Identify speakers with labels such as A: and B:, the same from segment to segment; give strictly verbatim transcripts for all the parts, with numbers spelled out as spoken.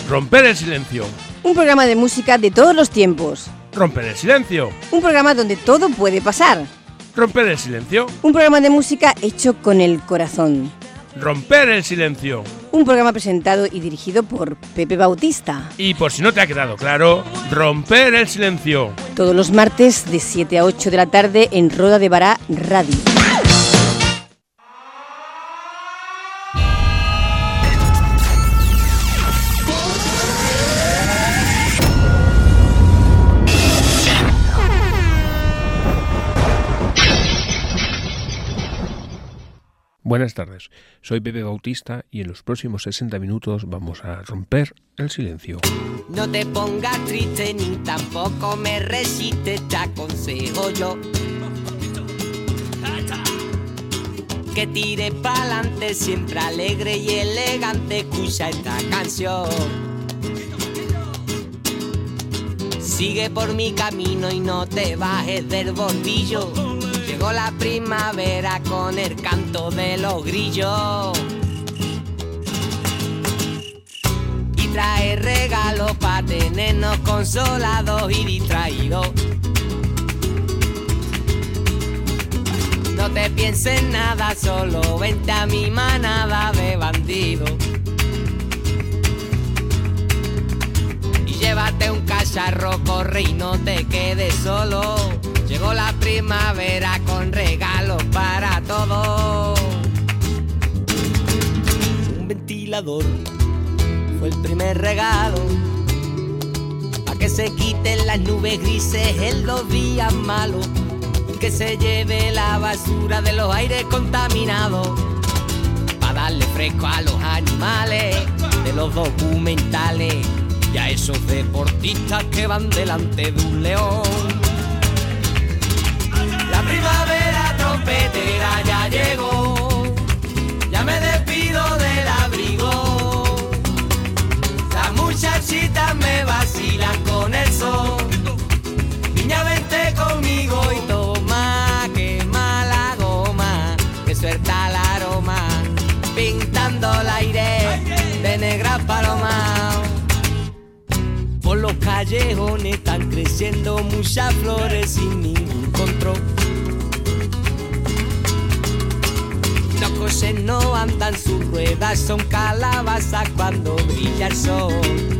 A: Romper el silencio.
B: Un programa de música de todos los tiempos.
A: Romper el silencio.
B: Un programa donde todo puede pasar.
A: Romper el silencio.
B: Un programa de música hecho con el corazón.
A: Romper el silencio.
B: Un programa presentado y dirigido por Pepe Bautista.
A: Y por si no te ha quedado claro, Romper el silencio.
B: Todos los martes de siete a ocho de la tarde en Roda de Bará Radio.
A: Buenas tardes, soy Pepe Bautista y en los próximos sesenta minutos vamos a romper el silencio.
C: No te pongas triste ni tampoco me resistes, te aconsejo yo que tires pa'lante, siempre alegre y elegante, escucha esta canción. Sigue por mi camino y no te bajes del bordillo. Llegó la primavera con el canto de los grillos y trae regalos para tenernos consolados y distraídos. No te pienses nada, solo vente a mi manada de bandidos y llévate un cacharro, corre y no te quedes solo. Llegó la primavera con regalos para todos. Un ventilador fue el primer regalo, pa' que se quiten las nubes grises en los días malos, que se lleve la basura de los aires contaminados, pa' darle fresco a los animales de los documentales y a esos deportistas que van delante de un león. La primavera trompetera ya llegó, ya me despido del abrigo. Las muchachitas me vacilan con el sol. Niña, vente conmigo y toma, quema la goma, que suelta el aroma, pintando el aire de negras palomas. Por los callejones están creciendo muchas flores sin ningún control. Los coches no andan, sus ruedas son calabazas cuando brilla el sol.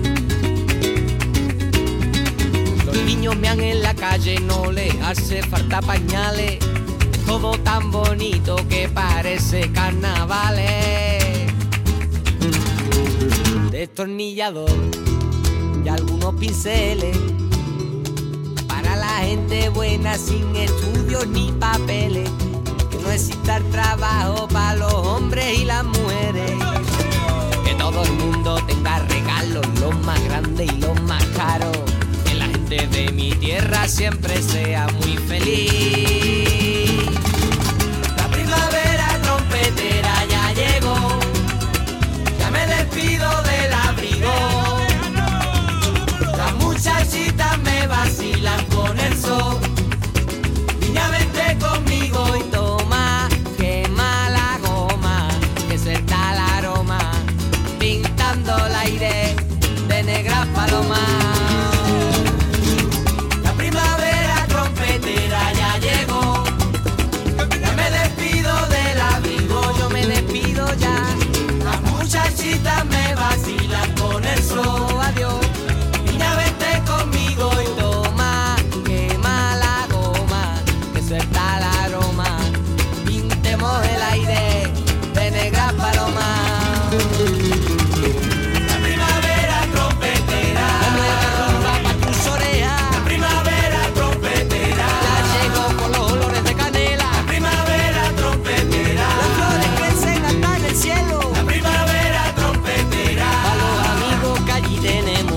C: Los niños mean en la calle, no les hace falta pañales. Todo tan bonito que parece carnavales. Destornillador y algunos pinceles para la gente buena sin estudios ni papeles. Que no exista el trabajo para los hombres y las mujeres. Que todo el mundo tenga regalos, los más grandes y los más caros. Que la gente de mi tierra siempre sea muy feliz. La primavera trompetera ya llegó, ya me despido del abrigo. Las muchachitas me vacilan con el sol. Niña, vente conmigo y toma, quema la goma, que suelta el aroma, pintando el aire de negras palomas. La primavera trompetera ya llegó, ya me despido del abrigo, yo me despido ya. Las muchachitas me vacilan con el sol. Adiós. Conmigo y toma, quema la goma, que suelta el aroma, pintemos el aire de negras palomas. La primavera trompetera, como la rumba pa' tus orejas. La primavera trompetera, ya llegó con los olores de canela. La primavera trompetera, las flores crecen hasta en el cielo. La primavera trompetera, para los amigos que allí tenemos.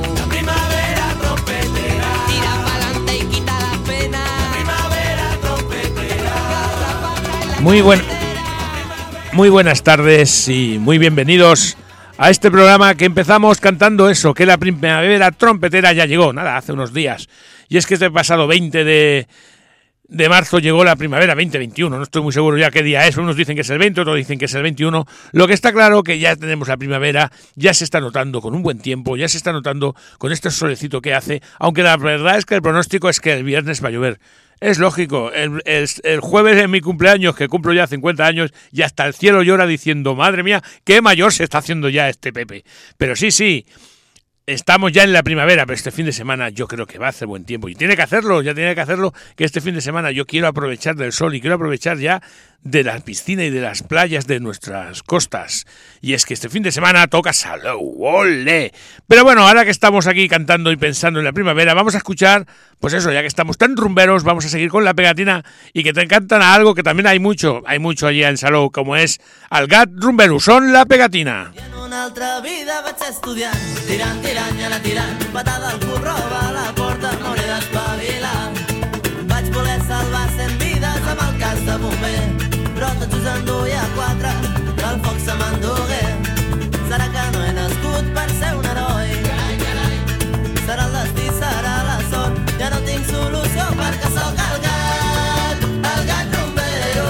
A: Muy, buen, muy buenas tardes y muy bienvenidos a este programa que empezamos cantando eso, que la primavera trompetera ya llegó, nada, hace unos días. Y es que este pasado veinte de de marzo llegó la primavera veinte veintiuno, no estoy muy seguro ya qué día es, unos dicen que es el veinte, otros dicen que es el veintiuno, lo que está claro que ya tenemos la primavera, ya se está notando con un buen tiempo, ya se está notando con este solecito que hace, aunque la verdad es que el pronóstico es que el viernes va a llover. Es lógico, el, el, el jueves es mi cumpleaños, que cumplo ya cincuenta años, y hasta el cielo llora diciendo, madre mía, qué mayor se está haciendo ya este Pepe. Pero sí, sí, estamos ya en la primavera, pero este fin de semana yo creo que va a hacer buen tiempo. Y tiene que hacerlo, ya tiene que hacerlo, que este fin de semana yo quiero aprovechar del sol y quiero aprovechar ya de la piscina y de las playas de nuestras costas. Y es que este fin de semana toca Salou, ¡ole! Pero bueno, ahora que estamos aquí cantando y pensando en la primavera, vamos a escuchar, pues eso, ya que estamos tan rumberos, vamos a seguir con la pegatina y que te encantan a algo que también hay mucho, hay mucho allí en Salou, como es el gat rumbero, son la pegatina.
D: Una altra vida vaig ser estudiant, tirant, tirant i anar tirant, patada al cul, roba a la porta, m'hauré d'espavilar. Vaig voler salvar cent vides amb el cas de bomber, però tots us enduia quatre, que el foc se m'endugué. Serà que no he nascut per ser un heroi, carai, carai. Serà el destí, serà la sort, ja no tinc solució perquè sóc el gat, el gat rumbero,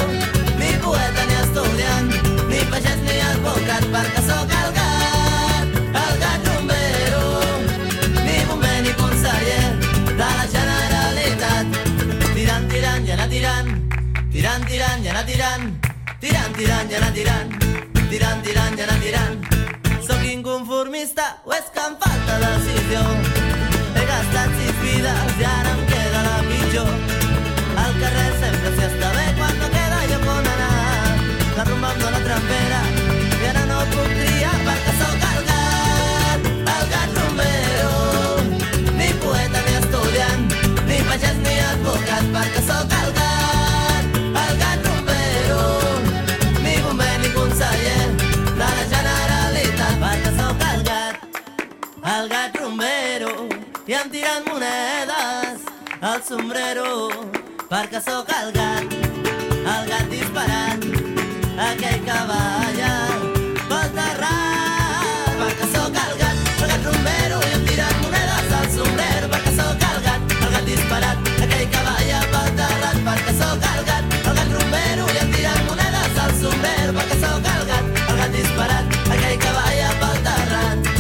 D: ni poeta ni estudiant, ni pagès ni advocat, perquè sóc el gat, el gat rumbero, ni bomber ni conseller de la Generalitat. Tirant, tirant i anar tirant, tirant, tirant i anar tirant, tirant, tirant i anar tirant, tirant, tirant i anar tirant. Sóc inconformista o és que em falta decisió? He gastat sis vides i ara em queda la pitjor. Al carrer sempre s'hi està bé quan no queda lloc on anar. La rumba em dóna trempera i ara no puc triar perquè sóc el gat, el gat rumbero, ni poeta ni estudiant, ni pagès ni advocat, perquè sóc el gat, el gat rumbero, ni bomber ni conseller de la Generalitat, perquè sóc el gat, el gat rumbero, i em tiren monedes al sombrero, perquè sóc el gat, el gat disparat, aquell que balla pel terrat, perquè sóc el gat, el gat rumbero, i em tiren monedes al sombrero, perquè sóc el gat, el gat disparat, aquell que balla pel terrat, perquè sóc el gat, el gat rumbero, i em tiren monedes al sombrero, perquè sóc el gat, el gat disparat, aquell que balla pel terrat.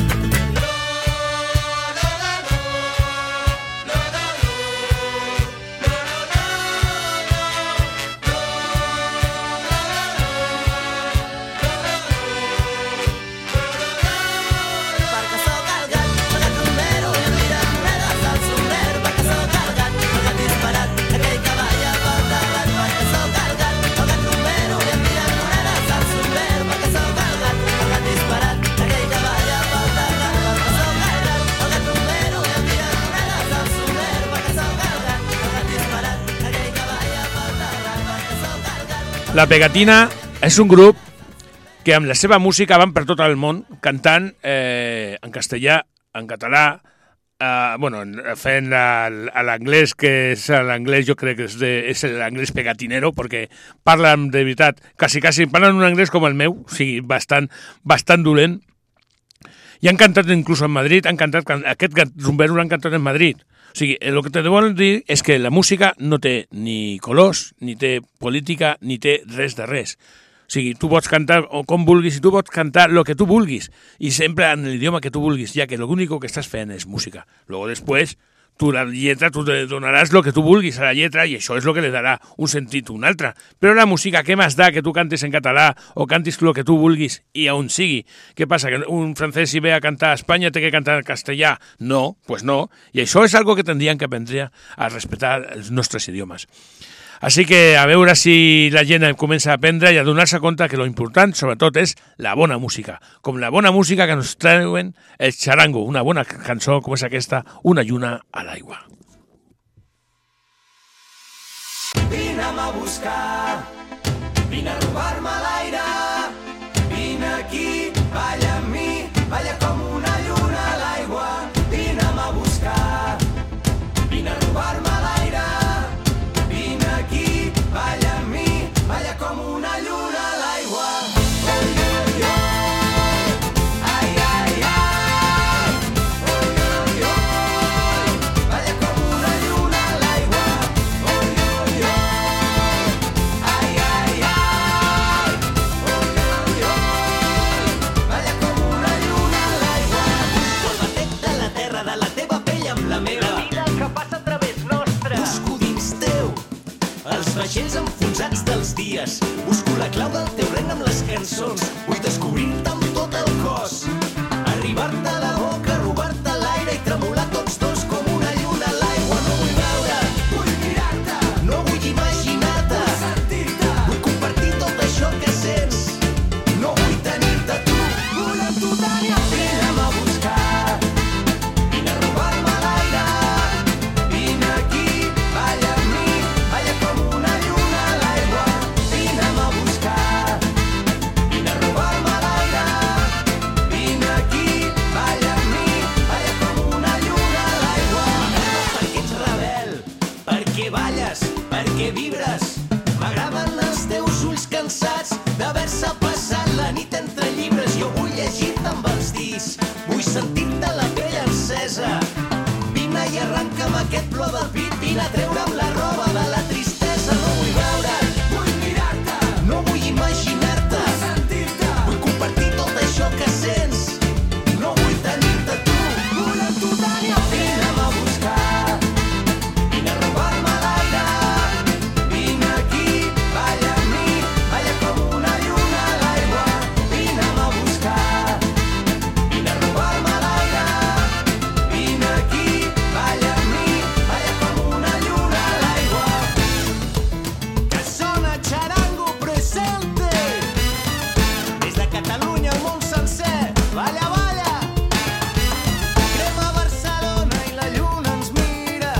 A: La Pegatina és un grup que amb la seva música van per tot el món cantant eh, en castellà, en català, eh, bueno, fent l'anglès, que és l'anglès, jo crec que és, de, és l'anglès pegatinero, perquè parlen de veritat, quasi, quasi, parlen un anglès com el meu, o sigui, bastant, bastant dolent, i han cantat inclús en Madrid, han cantat, aquest rumbero l'han cantat en Madrid. O sigui, el que te volen dir és que la música no té ni colors, ni té política, ni té res de res. O sigui, tu pots cantar com vulguis i tu pots cantar el que tu vulguis i sempre en l'idioma que tu vulguis, ja que l'únic que estàs fent és música. Luego després, tu la lletra, tu te donaràs el que tu vulguis a la lletra i això és el que li darà un sentit a un altre. Però la música, què més da que tu cantes en català o cantis el que tu vulguis i on sigui? Què passa, que un francès si ve a cantar a Espanya té que cantar en castellà? No, pues no. I això és algo que tindrien que aprendre a respectar els nostres idiomes. Així que a veure si la gent comença a aprendre i a donar-se compte que lo important, sobretot, és la bona música. Com la bona música que ens treuen el Charango, una bona cançó com és aquesta, Una lluna a l'aigua.
D: Vine'm a buscar, vine a robar-me l'aire, vine aquí, balla amb mi, balla com una lluna a l'aigua. Vine'm a buscar, vine a robar-me l'aire, balla amb mi, balla com una lluna a l'aigua. Oi, oi, oi, ai, ai, ai. Oi, oi, oi, balla com una lluna a l'aigua. Oi,
E: cançons. Vull descobrir-te amb tot el cos, arribar-te a la boca, robar-te l'aire i tremolar tots dos com una lluna a l'aigua. No vull veure, vull mirar-te, no vull imaginar-te, vull sentir-te, vull compartir tot això que sents. No vull tenir-te tu, vull amb tu tenir el temps. Vine'm a buscar, vine a robar-me l'aire, vine aquí, balla amb mi, balla com una lluna a l'aigua. Vine'm a buscar, vine a robar-me l'aire, vine aquí, balla amb mi, balla com una lluna a l'aigua. M'agrada perquè ets rebel, perquè balles, perquè vibres. M'agraden els teus ulls cansats d'haver-se passat la nit entre llibres. Jo vull llegir-te amb els dits, vull sentir-te la pell encesa. Vine i arrenca'm aquest plor del pit, vine a treure'm la roba de la tristesa. No vull veure't, vull mirar-te, no vull imaginar-te, vull sentir-te, vull compartir tot això que sents. No vull tenir-te tu, vull amb tu tenir el temps. Vine'm a buscar, vine a robar-me l'aire, vine aquí, balla amb mi, balla com una lluna a l'aigua. Vine'm a buscar, vine a robar-me l'aire, vine aquí, balla amb mi, balla com una lluna a l'aigua. Que sona Charango Presente, des de Catalunya al món sencer. Balla, balla, crema Barcelona i la lluna ens mira.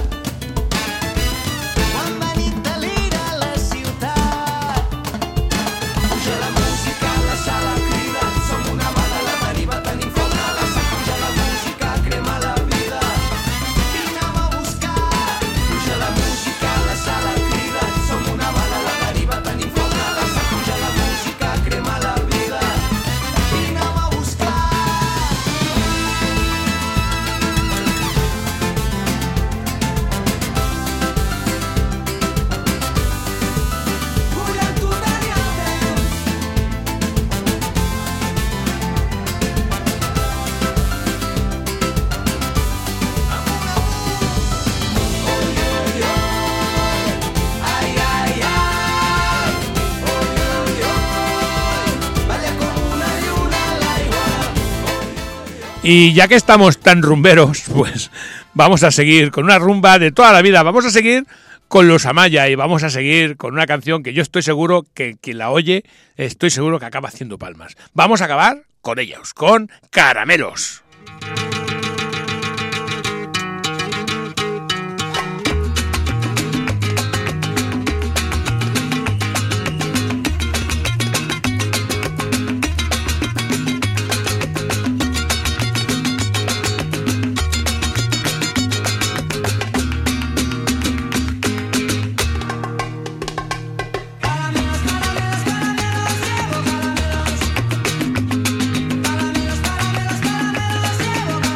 E: Quan venim de l'ira a la ciutat, puja la música, la sala crida. Som una bala a la deriva, tenim foc a la sang. Puja la música, crema la vida. Vine'm a buscar, puja la música, la sala crida. Som una bala a la deriva, tenim foc a la sang. Puja la música, crema la vida. Vine'm a buscar. Vull amb tu tenir el temps. Amb una oi, oi, oi, ai, ai, ai, oi, oi, oi, balla com una lluna a l'aigua.
A: Y ya que estamos tan rumberos, pues vamos a seguir con una rumba de toda la vida. Vamos a seguir con los Amaya y vamos a seguir con una canción que yo estoy seguro que quien la oye, estoy seguro que acaba haciendo palmas. Vamos a acabar con ellos, con Caramelos.
E: Caramelos, caramelos, caramelos, llevo, caramelos, caramelos, caramelos, llevo.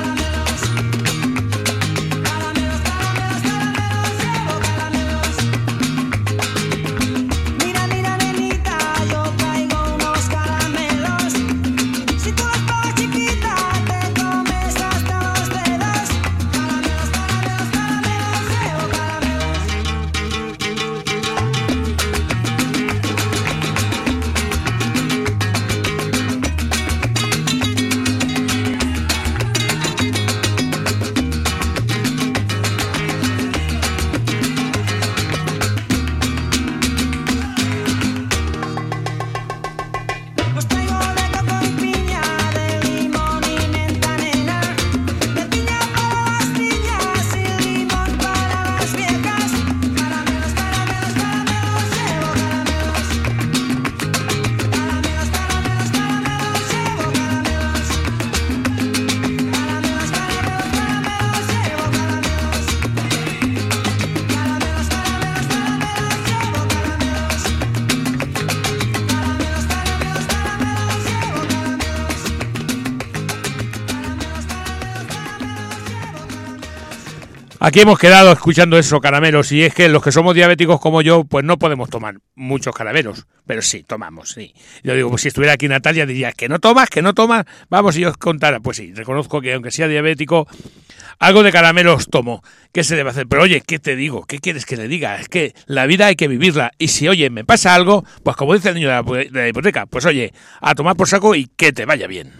A: Aquí hemos quedado escuchando eso, caramelos, y es que los que somos diabéticos como yo, pues no podemos tomar muchos caramelos, pero sí, tomamos, sí. Yo digo, pues si estuviera aquí Natalia diría, que no tomas, que no tomas, vamos, y yo os contara, pues sí, reconozco que aunque sea diabético, algo de caramelos tomo. ¿Qué se debe hacer? Pero oye, ¿qué te digo? ¿Qué quieres que le diga? Es que la vida hay que vivirla, y si, oye, me pasa algo, pues como dice el niño de la, de la hipoteca, pues oye, a tomar por saco y que te vaya bien.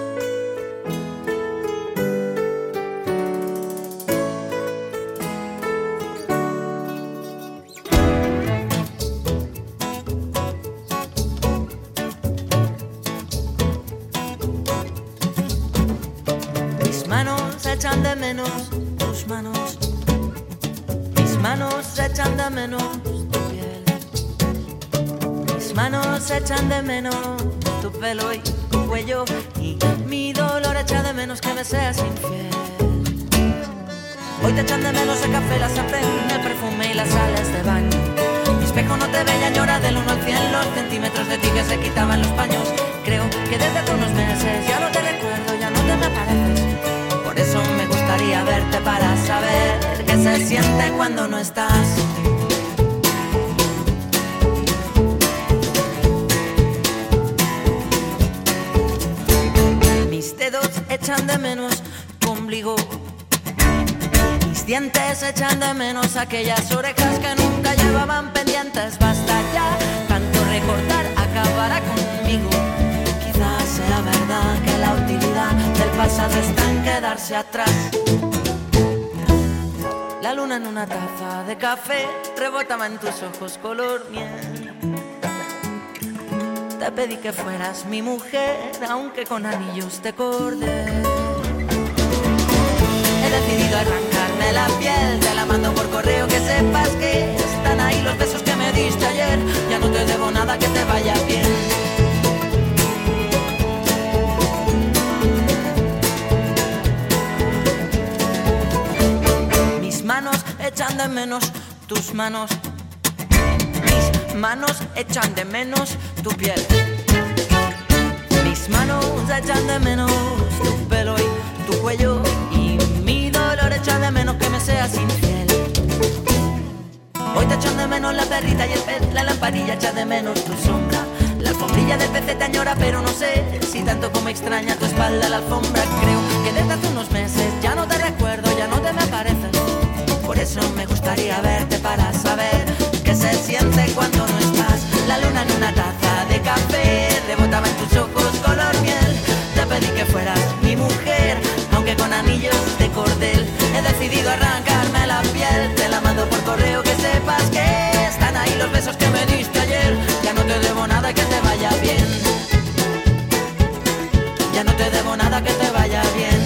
F: Echan de menos tus manos, mis manos echan de menos tu piel, mis manos echan de menos tu pelo y tu cuello, y mi dolor echa de menos que me seas infiel. Hoy te echan de menos el café, la sartén, el perfume y las sales de baño. Mi espejo no te veía llorar del uno al cien, los centímetros de ti que se quitaban los paños. Creo que desde hace unos meses ya no te recuerdo, ya no te me pareces. Por eso me gustaría verte para saber qué se siente cuando no estás. Mis dedos echan de menos tu ombligo, mis dientes echan de menos aquellas orejas que nunca llevaban pendientes. Basta ya, tanto recordar acabará conmigo. Quizás sea verdad que la utilidad del pasado está en quedarse atrás. La luna en una taza de café rebotaba en tus ojos color miel. Te pedí que fueras mi mujer, aunque con anillos de cordel. He decidido arrancarme la piel, te la mando por correo, que sepas que están ahí los besos que me diste ayer. Ya no te debo nada, que te vaya bien. Mis manos echan de menos tus manos, mis manos echan de menos tu piel, mis manos echan de menos tu pelo y tu cuello, y mi dolor echa de menos que me seas infiel. Hoy te echan de menos la perrita y el pez, la lamparilla echa de menos tu sombra, la alfombrilla del P C te añora, pero no sé si tanto como extraña tu espalda la alfombra. Creo que desde hace unos meses ya no te recuerdo, ya no te me apareces. Por eso me gustaría verte para saber qué se siente cuando no estás. La luna en una taza de café rebotaba en tus ojos color miel. Te pedí que fueras mi mujer, aunque con anillos de cordel. He decidido arrancarme la piel, te la mando por correo, que sepas que están ahí los besos que me diste ayer. Ya no te debo nada, que te vaya bien. Ya no te debo nada, que te vaya bien.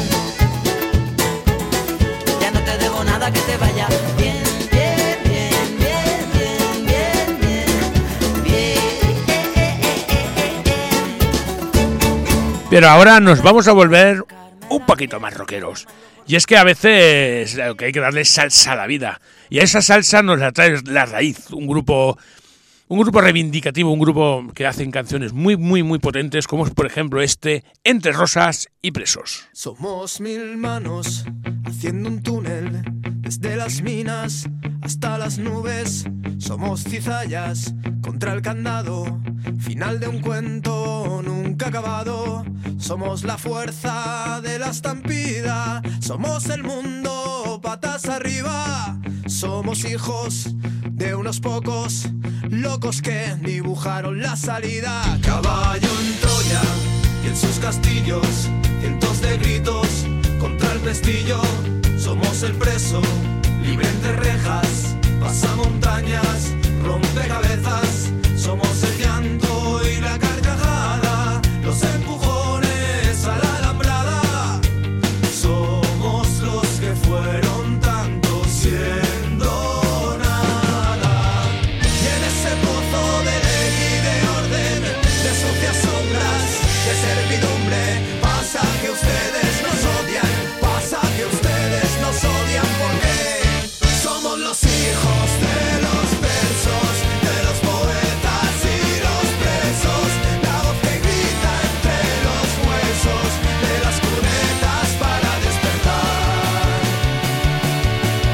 F: Ya no te debo nada, que te vaya bien. Bien, bien, bien, bien, bien, bien, bien, eh, eh, eh, eh, eh.
A: Pero ahora nos vamos a volver un poquito más rockeros. Y es que a veces lo que hay que darle salsa a la vida. Y a esa salsa nos la trae La Raíz, un grupo, un grupo reivindicativo, un grupo que hacen canciones muy, muy, muy potentes, como es, por ejemplo, este, Entre Rosas y Presos.
E: Somos mil manos haciendo un túnel desde las minas hasta las nubes. Somos cizallas contra el candado, final de un cuento nunca acabado. Somos la fuerza de la estampida, somos el mundo patas arriba. Somos hijos de unos pocos locos que dibujaron la salida. Caballo en Troya y en sus castillos, cientos de gritos contra el pestillo. Somos el preso, libre entre rejas, pasa montañas, rompe cabezas. Somos el llanto y la carcajada, los empujones a la alambrada. Somos los que fueron tanto siendo nada. Y en ese pozo de ley y de orden, de sucias sombras, de servidumbre, pasa que ustedes nos odian, pasa que ustedes nos odian porque somos los hijos de los versos, de los poetas y los presos, la voz que grita entre los huesos, de las cunetas para despertar.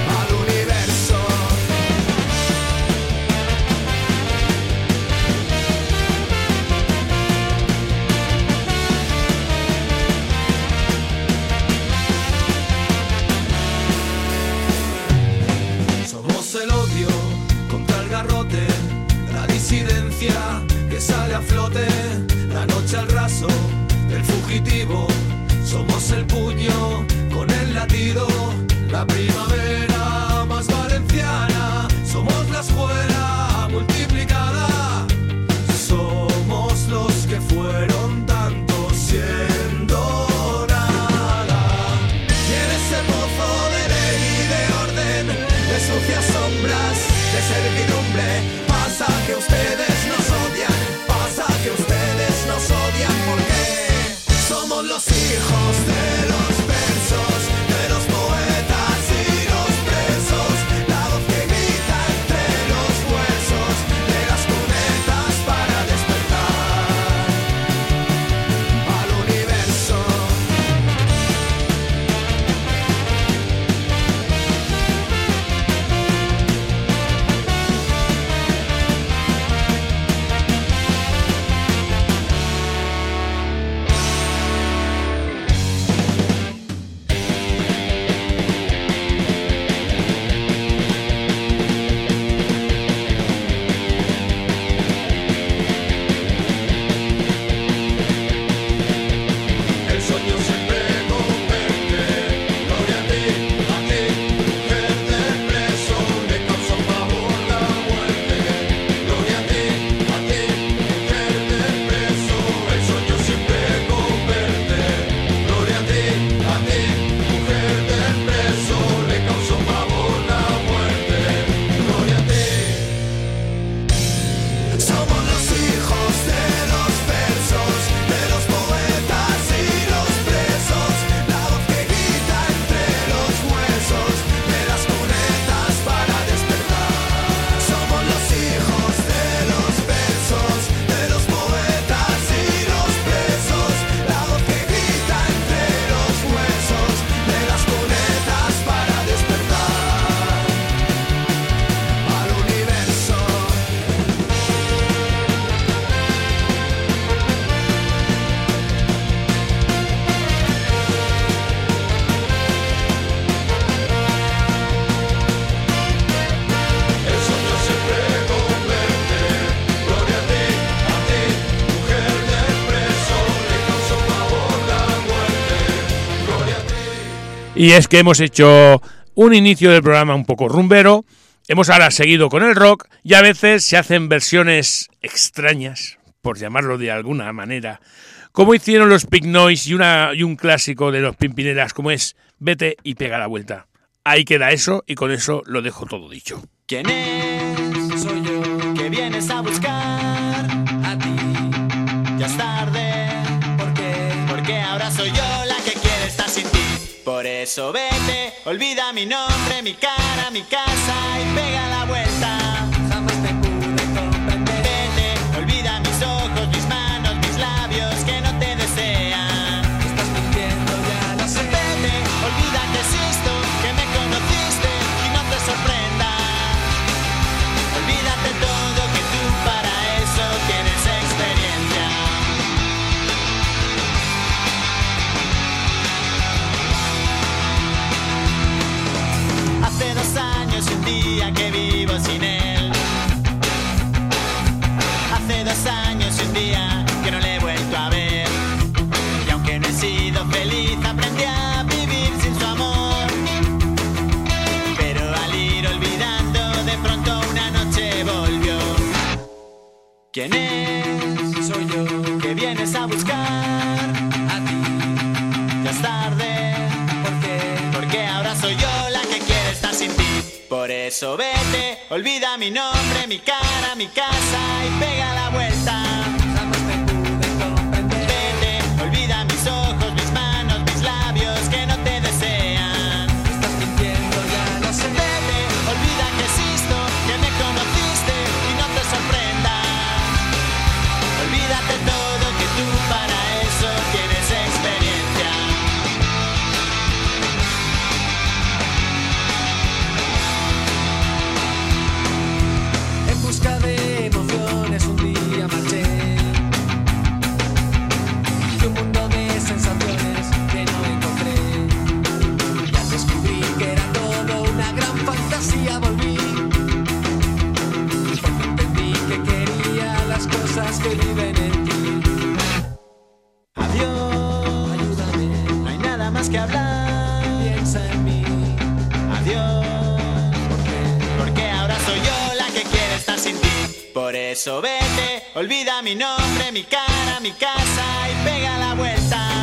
E: flote, la noche al raso del fugitivo. Somos el puño con el latido, la primavera más valenciana. Somos la escuela multiplicada. Somos los que fueron tantos siendo nada. Y en ese pozo de ley y de orden, de sucias sombras, de servidumbre, pasa que ustedes nos odian, pasa que ustedes nos odian porque somos los hijos de los versos, de los poetas y los presos, la voz que grita entre los huesos de las cunetas para despertar al universo. El sueño siempre convence, gloria a ti, a ti, mujer del preso, le causa un pavor la muerte. Gloria a ti, a ti, mujer del preso, el sueño siempre convence. Gloria a ti, a ti, mujer del preso, le causa un pavor la muerte. Gloria a ti. Somos los hijos de los versos, de los poetas y los presos, la voz que grita entre los huesos de las cunetas para despertar. Somos los hijos de los versos, de los poetas y los presos, la voz que grita entre los huesos de las cunetas para despertar al universo. El sueño siempre convence, gloria a ti, a ti, mujer del preso, le causa pavor la muerte, gloria a ti.
A: Y es que hemos hecho un inicio del programa un poco rumbero, hemos ahora seguido con el rock y a veces se hacen versiones extrañas, por llamarlo de alguna manera, como hicieron los Pink Noise y, una, y un clásico de los Pimpineras como es Vete y pega la vuelta. Ahí queda eso y con eso lo dejo todo dicho.
G: ¿Quién es? Soy yo que vienes a buscar a ti. Ya es tarde. ¿Por qué? Porque ahora soy yo la que quiere estar sin ti. Por eso vete, olvida mi nombre, mi cara, mi casa y pega la vuelta. Jamás te pude comprender. Vete, olvida mis ojos, mis manos, mis labios que no te desean. Estás mintiendo, ya lo sé. Vete, olvida que existo, que me conociste y no te sorprenda. Olvídate todo, que tú para eso tienes experiencia. Hace dos años y un día que vivo sin él. Hace dos años y un día que no le he vuelto a ver. Y aunque no he sido feliz, aprendí a vivir sin su amor. Pero al ir olvidando, de pronto una noche volvió. ¿Quién es? Soy yo que vienes a buscar a ti. Ya es tarde. ¿Por qué? Porque ahora soy yo la que quiere estar sin ti. Por eso vete, olvida mi nombre, mi cara, mi casa y pega la vuelta. Jamás te pude comprender. Vete, olvida mis ojos, mis manos, mis labios que no te desean. Estás mintiendo, ya lo sé. Vete, olvida que existo, que me conociste y no te sorprenda. Olvídate todo, que tú para eso tienes experiencia. En busca de emociones un día que hablar.
E: Piensa en mí.
G: Adiós. Porque ahora soy yo la que quiere estar sin ti. Por eso vete, olvida mi nombre, mi cara, mi casa y pega la vuelta.